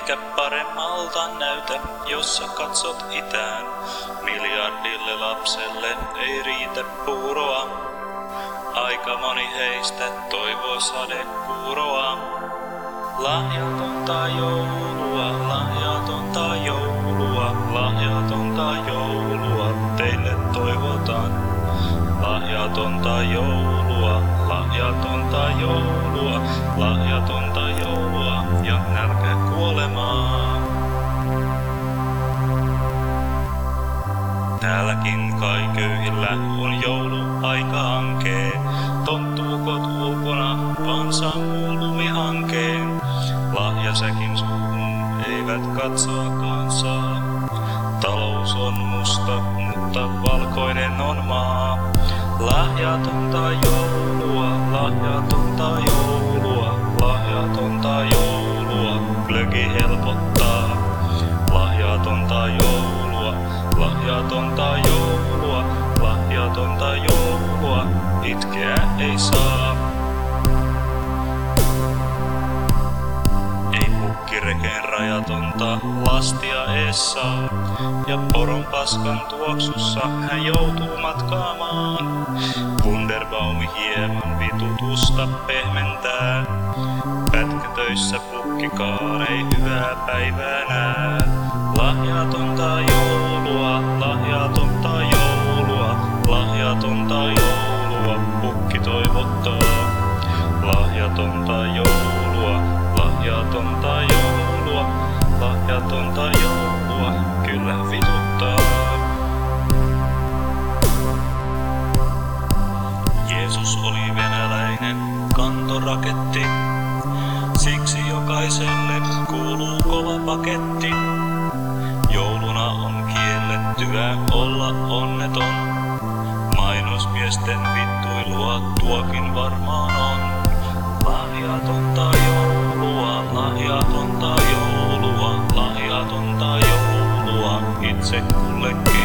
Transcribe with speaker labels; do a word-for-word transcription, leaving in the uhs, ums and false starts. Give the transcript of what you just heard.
Speaker 1: Eikä paremmalta näytä, jos sä katsot itään. Miljardille lapselle ei riitä puuroa. Aika moni heistä toivoo sadekuuroa. Lahjatonta joulua, lahjatonta joulua, lahjatonta joulua teille toivotaan. Lahjatonta joulua, lahjatonta joulua, lahjatonta joulua ja nälkä kuolemaa. Täälläkin kai köyhillä on jouluaika ankee. Tonttuukot ulkona vaan sammuu lumihankeen. Lahjasäkin suuhun eivät katsoakaan saa. Talous on musta, mutta valkoinen on maa. Lahjatonta joulua, lahjatonta joulua, lahjatonta joulua, glögi helpottaa. Lahjatonta joulua, lahjatonta joulua, lahjatonta joulua, itkeä ei saa. Ei pukkireken rajatonta lastia ees saa, ja poron paskan tuoksussa hän joutuu matkaamaan. Wunderbaumi hieman vitutusta pehmentää, pätkätöissä pukkikaan ei hyvää päivää nää. Lahjatonta joulua, lahjatonta joulua, lahjatonta joulua, pukki toivottaa. Lahjatonta joulua, lahjatonta joulua, lahjatonta joulua, kyllä vituttaa. Jeesus oli venäläinen kantoraketti, siksi jokaiselle kuuluu kova paketti. Jouluna on kiellettyä olla onneton, mainosmiesten vittuilua tuokin varmaan on. Lahjatonta joulua, lahjatonta joulua, lahjatonta joulua, itse kullekin.